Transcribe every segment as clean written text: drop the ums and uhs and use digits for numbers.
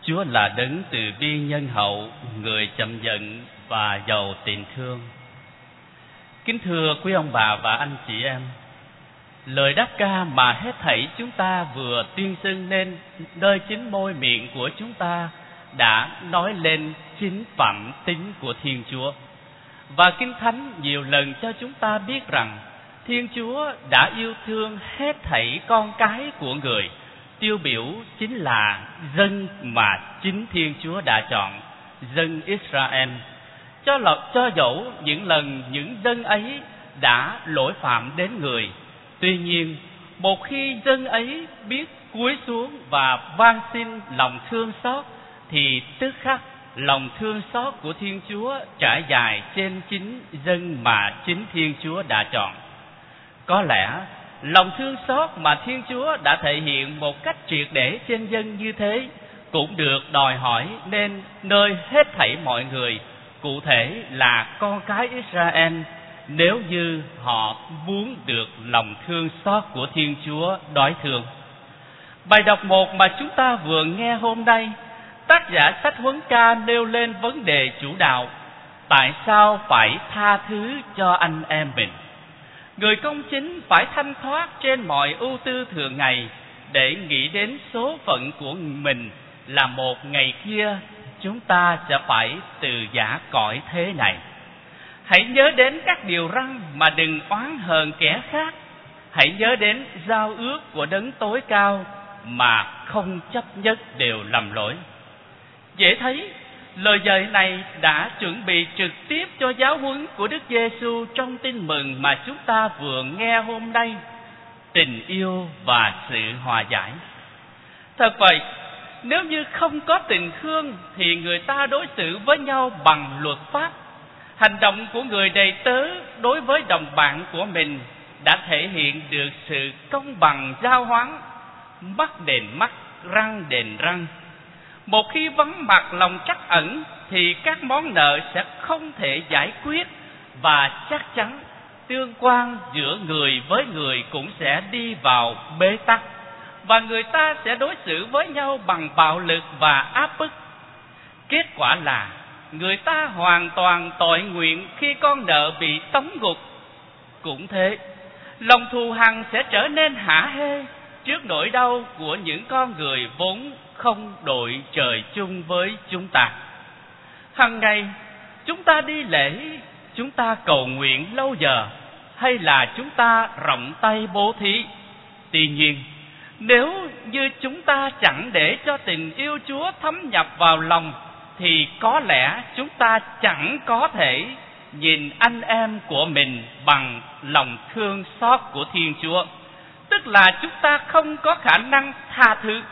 Chúa là đấng từ bi nhân hậu, người chậm giận và giàu tình thương. Kính thưa quý ông bà và anh chị em, lời đáp ca mà hết thảy chúng ta vừa tuyên xưng nên nơi chính môi miệng của chúng ta đã nói lên chính phẩm tính của Thiên Chúa. Và Kinh Thánh nhiều lần cho chúng ta biết rằng Thiên Chúa đã yêu thương hết thảy con cái của người, tiêu biểu chính là dân mà chính Thiên Chúa đã chọn, dân Israel. Cho dẫu những lần những dân ấy đã lỗi phạm đến người, tuy nhiên một khi dân ấy biết cúi xuống và van xin lòng thương xót, thì tức khắc lòng thương xót của Thiên Chúa trải dài trên chính dân mà chính Thiên Chúa đã chọn. Có lẽ lòng thương xót mà Thiên Chúa đã thể hiện một cách triệt để trên dân như thế cũng được đòi hỏi nên nơi hết thảy mọi người, cụ thể là con cái Israel, nếu như họ muốn được lòng thương xót của Thiên Chúa đối thương. Bài đọc 1 mà chúng ta vừa nghe hôm nay, tác giả sách Huấn Ca nêu lên vấn đề chủ đạo: tại sao phải tha thứ cho anh em mình? Người công chính phải thanh thoát trên mọi ưu tư thường ngày để nghĩ đến số phận của mình là một ngày kia chúng ta sẽ phải từ giã cõi thế này. Hãy nhớ đến các điều răn mà đừng oán hờn kẻ khác. Hãy nhớ đến giao ước của đấng tối cao mà không chấp nhất đều lầm lỗi. Dễ thấy, lời dạy này đã chuẩn bị trực tiếp cho giáo huấn của Đức Giêsu trong tin mừng mà chúng ta vừa nghe hôm nay: tình yêu và sự hòa giải. Thật vậy, nếu như không có tình thương thì người ta đối xử với nhau bằng luật pháp. Hành động của người đầy tớ đối với đồng bạn của mình đã thể hiện được sự công bằng giao hoán, mắt đền mắt, răng đền răng. Một khi vắng mặt lòng trắc ẩn thì các món nợ sẽ không thể giải quyết, và chắc chắn tương quan giữa người với người cũng sẽ đi vào bế tắc, và người ta sẽ đối xử với nhau bằng bạo lực và áp bức. Kết quả là người ta hoàn toàn tội nguyện khi con nợ bị tống ngục. Cũng thế, lòng thù hằn sẽ trở nên hả hê trước nỗi đau của những con người vốn không đội trời chung với chúng ta. Hằng ngày chúng ta đi lễ, chúng ta cầu nguyện lâu giờ, hay là chúng ta rộng tay bố thí. Tuy nhiên, nếu như chúng ta chẳng để cho tình yêu Chúa thấm nhập vào lòng, thì có lẽ chúng ta chẳng có thể nhìn anh em của mình bằng lòng thương xót của Thiên Chúa. Tức là chúng ta không có khả năng tha thứ.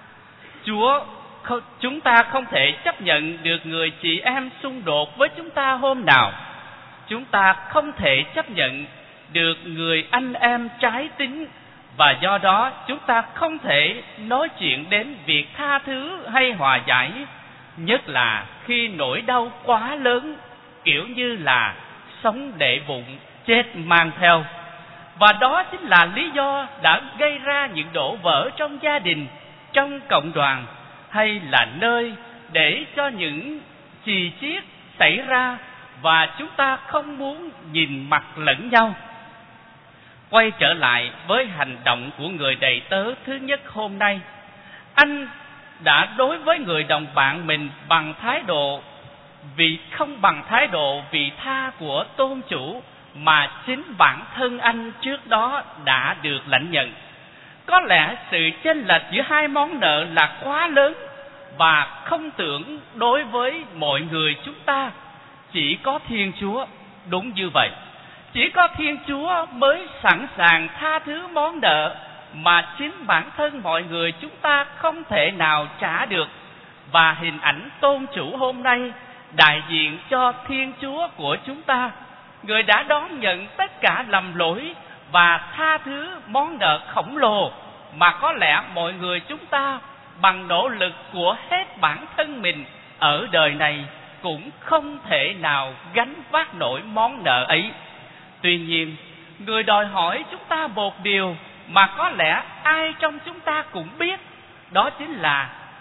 Chúng ta không thể chấp nhận được người chị em xung đột với chúng ta hôm nào. Chúng ta không thể chấp nhận được người anh em trái tính, và do đó chúng ta không thể nói chuyện đến việc tha thứ hay hòa giải, nhất là khi nỗi đau quá lớn, kiểu như là sống để bụng, chết mang theo. Và đó chính là lý do đã gây ra những đổ vỡ trong gia đình, trong cộng đoàn, hay là nơi để cho những chì chiết xảy ra, và chúng ta không muốn nhìn mặt lẫn nhau. Quay trở lại với hành động của người đầy tớ thứ nhất hôm nay, anh đã đối với người đồng bạn mình bằng thái độ không bằng thái độ vị tha của tôn chủ mà chính bản thân anh trước đó đã được lãnh nhận. Có lẽ sự chênh lệch giữa hai món nợ là quá lớn và không tưởng đối với mọi người chúng ta. Chỉ có Thiên Chúa đúng như vậy. Chỉ có Thiên Chúa mới sẵn sàng tha thứ món nợ mà chính bản thân mọi người chúng ta không thể nào trả được. Và hình ảnh tôn chủ hôm nay đại diện cho Thiên Chúa của chúng ta, người đã đón nhận tất cả lầm lỗi và tha thứ món nợ khổng lồ mà có lẽ mọi người chúng ta bằng nỗ lực của hết bản thân mình ở đời này cũng không thể nào gánh vác nổi món nợ ấy. Tuy nhiên, người đòi hỏi chúng ta một điều mà có lẽ ai trong chúng ta cũng biết, đó chính là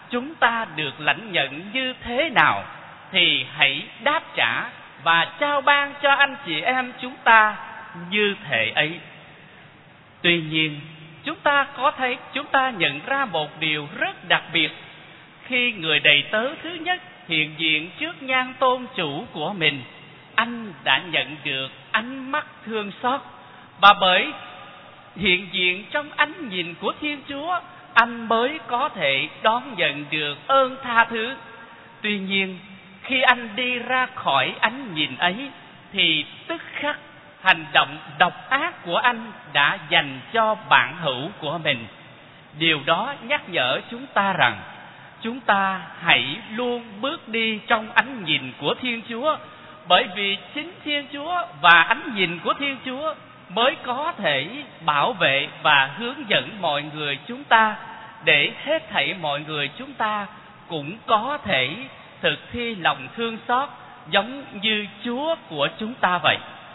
chúng ta được lãnh nhận như thế nào thì hãy đáp trả và trao ban cho anh chị em chúng ta như thể ấy. Tuy nhiên, chúng ta nhận ra một điều rất đặc biệt khi người đầy tớ thứ nhất hiện diện trước nhan tôn chủ của mình. Anh đã nhận được ánh mắt thương xót, và bởi hiện diện trong ánh nhìn của Thiên Chúa, anh mới có thể đón nhận được ơn tha thứ. Tuy nhiên, khi anh đi ra khỏi ánh nhìn ấy thì tức khắc hành động độc ác của anh đã dành cho bạn hữu của mình. Điều đó nhắc nhở chúng ta rằng chúng ta hãy luôn bước đi trong ánh nhìn của Thiên Chúa, bởi vì chính Thiên Chúa và ánh nhìn của Thiên Chúa mới có thể bảo vệ và hướng dẫn mọi người chúng ta, để hết thảy mọi người chúng ta cũng có thể thực thi lòng thương xót giống như Chúa của chúng ta vậy.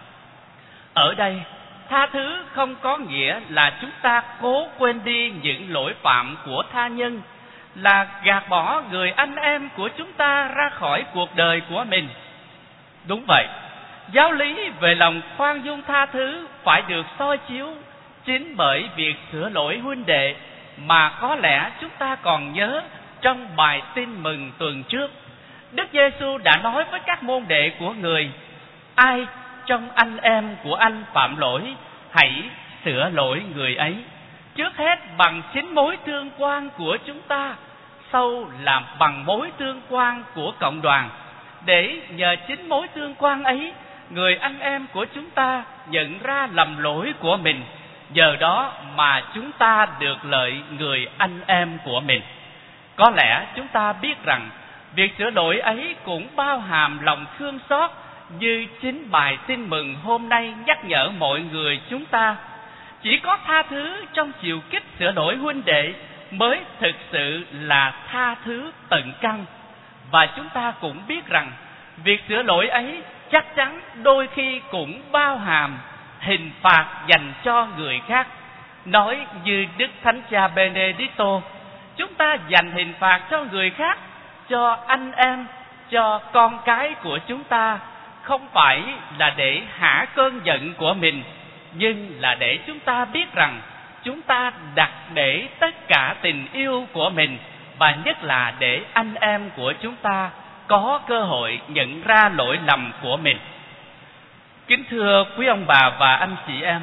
Ở đây, tha thứ không có nghĩa là chúng ta cố quên đi những lỗi phạm của tha nhân, là gạt bỏ người anh em của chúng ta ra khỏi cuộc đời của mình. Đúng vậy, giáo lý về lòng khoan dung tha thứ phải được soi chiếu chính bởi việc sửa lỗi huynh đệ mà có lẽ chúng ta còn nhớ trong bài tin mừng tuần trước. Đức Giêsu đã nói với các môn đệ của người: ai trong anh em của anh phạm lỗi, hãy sửa lỗi người ấy, trước hết bằng chính mối tương quan của chúng ta, sau là bằng mối tương quan của cộng đoàn, để nhờ chính mối tương quan ấy, người anh em của chúng ta nhận ra lầm lỗi của mình, nhờ đó mà chúng ta được lợi người anh em của mình. Có lẽ chúng ta biết rằng việc sửa lỗi ấy cũng bao hàm lòng thương xót, như chính bài tin mừng hôm nay nhắc nhở mọi người chúng ta. Chỉ có tha thứ trong chiều kích sửa lỗi huynh đệ mới thực sự là tha thứ tận căn. Và chúng ta cũng biết rằng việc sửa lỗi ấy chắc chắn đôi khi cũng bao hàm hình phạt dành cho người khác. Nói như Đức Thánh Cha Benedicto, chúng ta dành hình phạt cho người khác, cho anh em, cho con cái của chúng ta, không phải là để hả cơn giận của mình, nhưng là để chúng ta biết rằng chúng ta đặt để tất cả tình yêu của mình, và nhất là để anh em của chúng ta có cơ hội nhận ra lỗi lầm của mình. Kính thưa quý ông bà và anh chị em,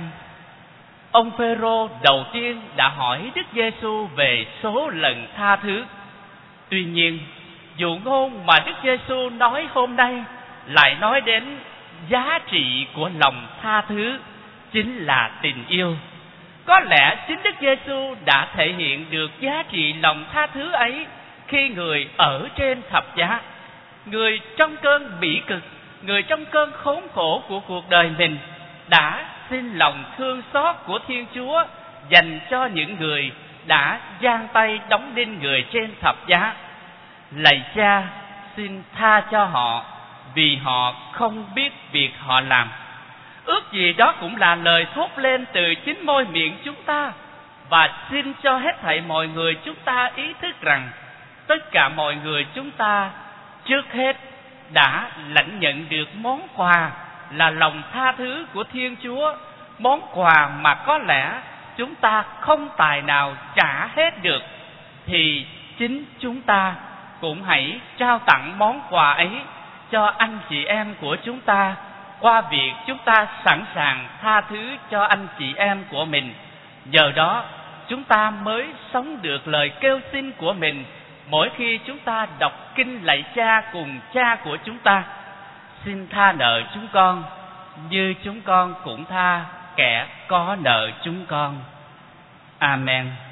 ông Phêrô đầu tiên đã hỏi Đức Giêsu về số lần tha thứ. Tuy nhiên, dụ ngôn mà Đức Giêsu nói hôm nay lại nói đến giá trị của lòng tha thứ, chính là tình yêu. Có lẽ chính Đức Giêsu đã thể hiện được giá trị lòng tha thứ ấy khi người ở trên thập giá. Người trong cơn bỉ cực, người trong cơn khốn khổ của cuộc đời mình đã xin lòng thương xót của Thiên Chúa dành cho những người đã giang tay đóng đinh người trên thập giá. Lạy Cha, xin tha cho họ, vì họ không biết việc họ làm. Ước gì đó cũng là lời thốt lên từ chính môi miệng chúng ta. Và xin cho hết thảy mọi người chúng ta ý thức rằng tất cả mọi người chúng ta trước hết đã lãnh nhận được món quà là lòng tha thứ của Thiên Chúa, món quà mà có lẽ chúng ta không tài nào trả hết được. Thì chính chúng ta cũng hãy trao tặng món quà ấy cho anh chị em của chúng ta, qua việc chúng ta sẵn sàng tha thứ cho anh chị em của mình. Nhờ đó chúng ta mới sống được lời kêu xin của mình mỗi khi chúng ta đọc kinh lạy Cha cùng Cha của chúng ta: xin tha nợ chúng con như chúng con cũng tha kẻ có nợ chúng con. Amen.